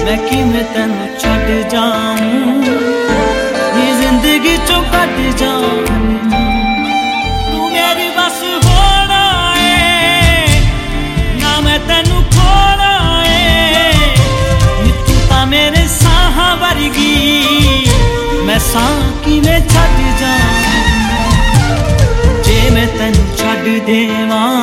मैं किवें तैनूं छड्ड जाऊं, नी जिंदगी चों कट जाऊं। तू मेरी बस होना है ना, मैं तैनूं खोना है। नी तू तां मेरे साहां वर्गी, मैं सां किवें छड्ड जाऊं। जे मैं तैनूं छड्ड देवां